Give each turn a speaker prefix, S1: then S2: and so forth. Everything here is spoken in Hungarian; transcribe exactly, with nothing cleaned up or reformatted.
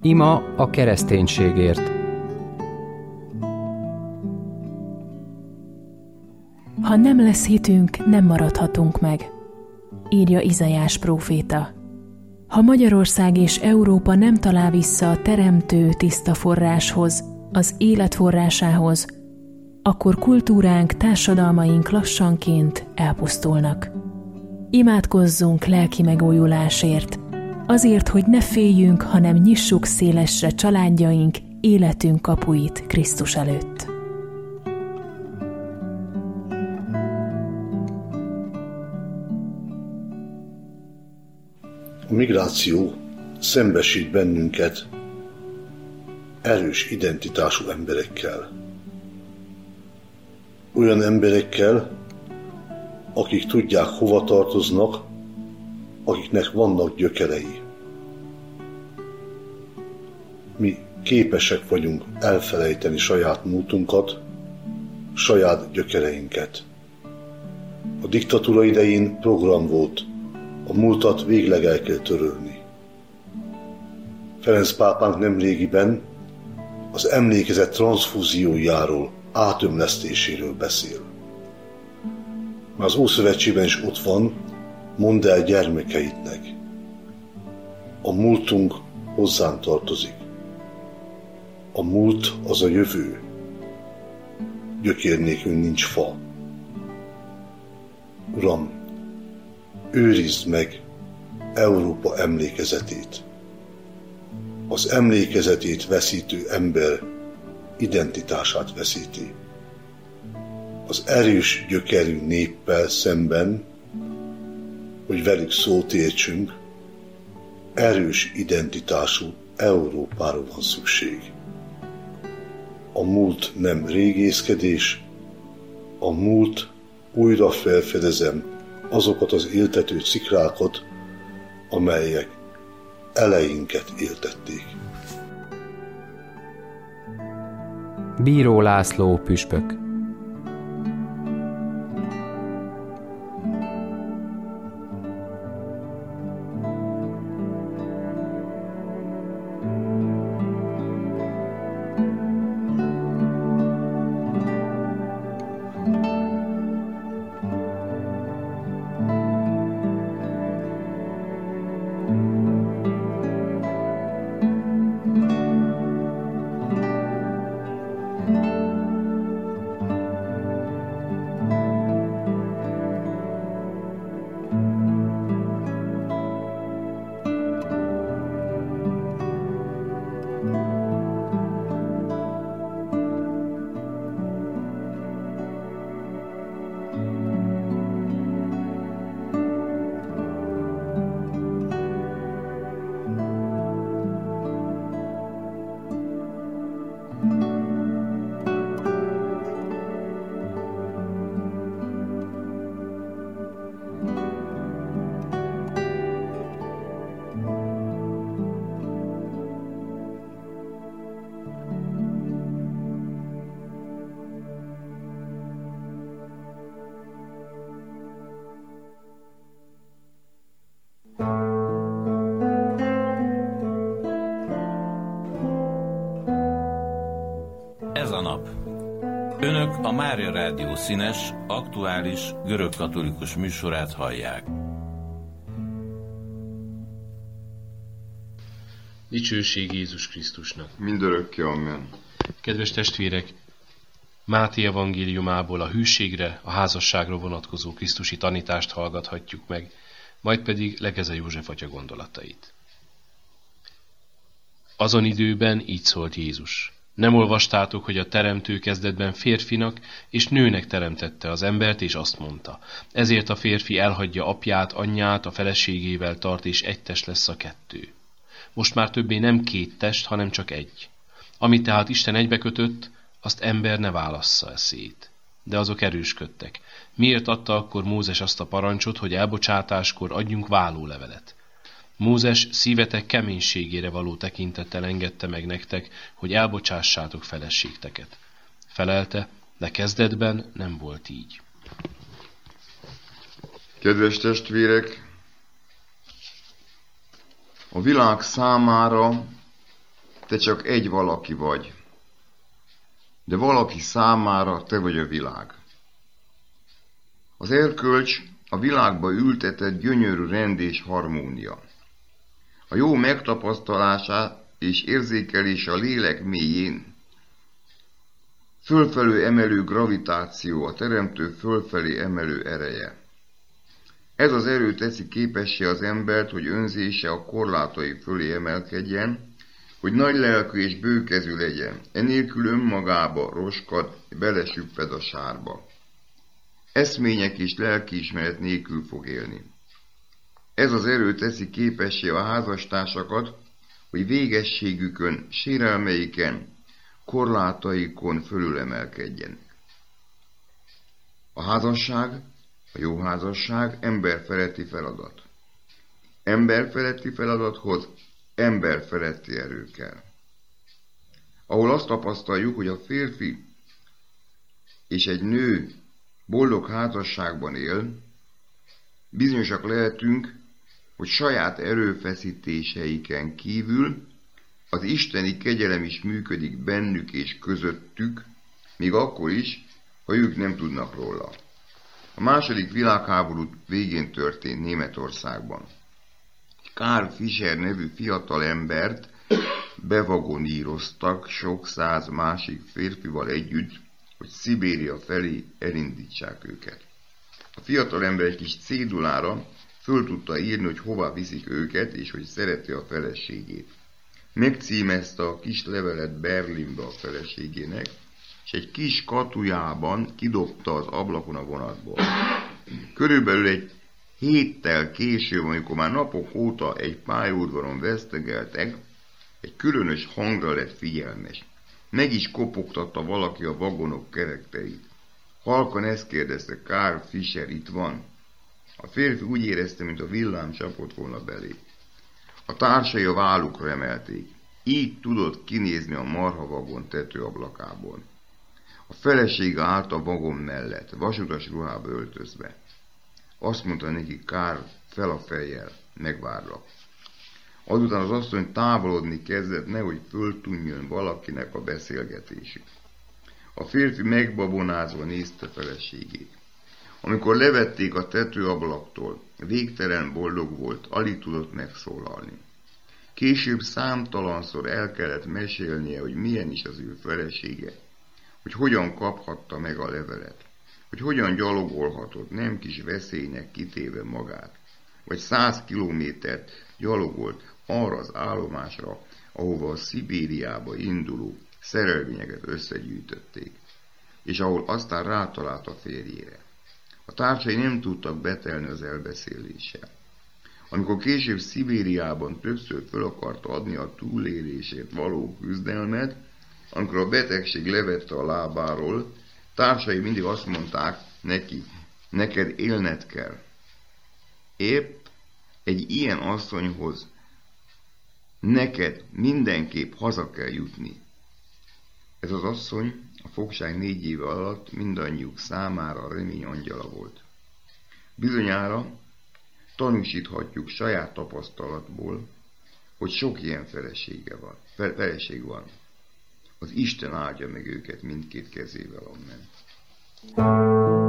S1: Ima a kereszténységért.
S2: Ha nem lesz hitünk, nem maradhatunk meg, írja Izaiás próféta. Ha Magyarország és Európa nem talál vissza a teremtő tiszta forráshoz, az élet forrásához, akkor kultúránk, társadalmaink lassanként elpusztulnak. Imádkozzunk lelki megújulásért, azért, hogy ne féljünk, hanem nyissuk szélesre családjaink, életünk kapuit Krisztus előtt.
S3: A migráció szembesít bennünket erős identitású emberekkel. Olyan emberekkel, akik tudják, hova tartoznak, akiknek vannak gyökerei. Mi képesek vagyunk elfelejteni saját múltunkat, saját gyökereinket. A diktatúra idején program volt, a múltat végleg el kell törölni. Ferenc pápánk nemrégiben az emlékezet transzfúziójáról, átömlesztéséről beszél. Már az Ószövetségben is ott van, mondd el gyermekeidnek. A múltunk hozzánk tartozik. A múlt az a jövő. Gyökér nélkül nincs fa. Uram, őrizd meg Európa emlékezetét. Az emlékezetét veszítő ember identitását veszíti. Az erős gyökerű néppel szemben, hogy velük szót értsünk, erős identitású Európára van szükség. A múlt nem régészkedés, a múlt újra felfedezem azokat az éltető szikrákat, amelyek eleinket éltették.
S1: Bíró László püspök.
S4: Ez a nap. Önök a Mária Rádió színes, aktuális, görögkatolikus műsorát hallják.
S5: Dicsőség Jézus Krisztusnak.
S6: Mindörökké, amen.
S5: Kedves testvérek, Máté evangéliumából a hűségre, a házasságra vonatkozó krisztusi tanítást hallgathatjuk meg, majd pedig Legeze József atya gondolatait. Azon időben így szólt Jézus. Nem olvastátok, hogy a teremtő kezdetben férfinak és nőnek teremtette az embert, és azt mondta. Ezért a férfi elhagyja apját, anyját, a feleségével tart, és egy test lesz a kettő. Most már többé nem két test, hanem csak egy. Amit tehát Isten egybekötött, azt ember ne válassza szét. De azok erősködtek. Miért adta akkor Mózes azt a parancsot, hogy elbocsátáskor adjunk vállólevelet? Mózes szívetek keménységére való tekintettel engedte meg nektek, hogy elbocsássátok feleségteket. Felelte, de kezdetben nem volt így.
S6: Kedves testvérek, a világ számára te csak egy valaki vagy, de valaki számára te vagy a világ. Az erkölcs a világba ültetett gyönyörű rend és harmónia. A jó megtapasztalása és érzékelése a lélek mélyén, fölfelé emelő gravitáció, a teremtő fölfelé emelő ereje. Ez az erő teszi képessé az embert, hogy önzése a korlátai fölé emelkedjen, hogy nagy lelkű és bőkezű legyen, enélkül önmagába roskad, belesüpped a sárba. Eszmények és lelkiismeret nélkül fog élni. Ez az erő teszi képessé a házastársakat, hogy végességükön, sérelmeiken, korlátaikon fölülemelkedjenek. A házasság, a jó házasság emberfeletti feladat. Emberfeletti feladathoz emberfeletti erő kell. Ahol azt tapasztaljuk, hogy a férfi és egy nő boldog házasságban él, bizonyosak lehetünk, hogy saját erőfeszítéseiken kívül az isteni kegyelem is működik bennük és közöttük, még akkor is, ha ők nem tudnak róla. A második világháború végén történt Németországban. Karl Fischer nevű fiatal embert bevagoníroztak sok száz másik férfival együtt, hogy Szibéria felé elindítsák őket. A fiatal ember egy kis cédulára föl tudta írni, hogy hova viszik őket, és hogy szereti a feleségét. Megcímezte a kis levelet Berlinbe a feleségének, és egy kis katujában kidobta az ablakon a vonatból. Körülbelül egy héttel később, amikor már napok óta egy pályaudvaron vesztegeltek, egy különös hangra lett figyelmes. Meg is kopogtatta valaki a vagonok kerekteit. Halkan ezt kérdezte, Karl Fischer itt van. A férfi úgy érezte, mint a villám csapott volna belé. A társai a vállukra emelték. Így tudott kinézni a marhavagon tetőablakából. A felesége állt a vagon mellett, vasutas ruhába öltözve. Azt mondta neki Karl fel a fejjel, megvárlak. Azután az asszony távolodni kezdett, nehogy föltűnjön valakinek a beszélgetésük. A férfi megbabonázva nézte feleségét. Amikor levették a tetőablaktól, végtelen boldog volt, alig tudott megszólalni. Később számtalanszor el kellett mesélnie, hogy milyen is az ő felesége, hogy hogyan kaphatta meg a levelet, hogy hogyan gyalogolhatott nem kis veszélynek kitéve magát, vagy száz kilométert gyalogolt arra az állomásra, ahova a Szibériába induló szerelvényeket összegyűjtötték, és ahol aztán rátalált a férjére. A társai nem tudtak betelni az elbeszéléssel. Amikor később Szibériában többször föl akarta adni a túlélésért való küzdelmet, amikor a betegség levette a lábáról, társai mindig azt mondták neki, neked élned kell. Épp egy ilyen asszonyhoz neked mindenképp haza kell jutni. Ez az asszony a fogság négy éve alatt mindannyiuk számára a remény angyala volt. Bizonyára tanúsíthatjuk saját tapasztalatból, hogy sok ilyen felesége van, feleség van. Az Isten áldja meg őket mindkét kezével, amen.